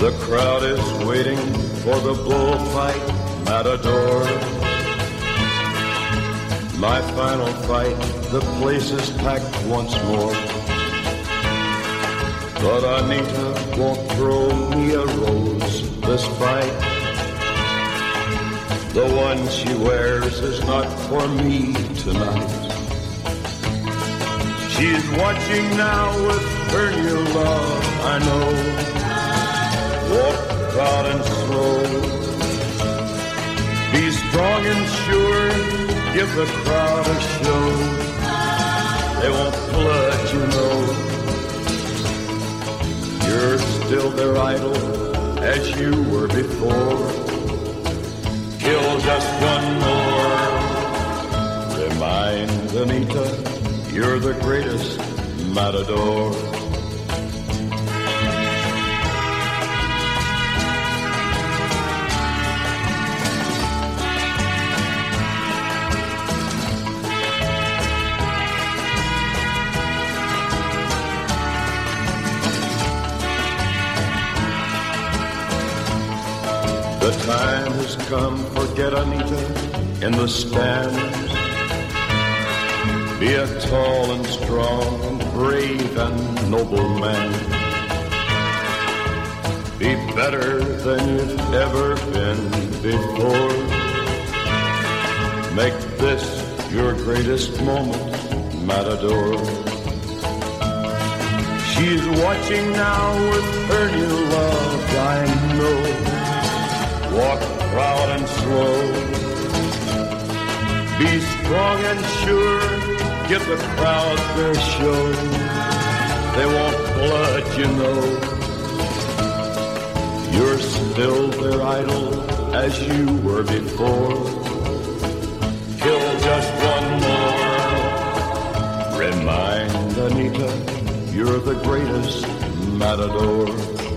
The crowd is waiting for the bullfight matador. My final fight, the place is packed once more. But Anita won't throw me a rose this fight. The one she wears is not for me tonight. She's watching now with her new love, I know. Walk proud and slow. Be strong and sure, give the crowd a show. They won't flood, you know. You're still their idol as you were before. Kill just one more. Remind Anita you're the greatest matador. The time has come for Get Anita in the stand. Be a tall and strong and brave and noble man. Be better than you've ever been before. Make this your greatest moment, matador. She's watching now with her new love, I know. Walk proud and slow. Be strong and sure. Give the crowd their show. They won't flood, you know. You're still their idol as you were before. Kill just one more. Remind Anita you're the greatest matador.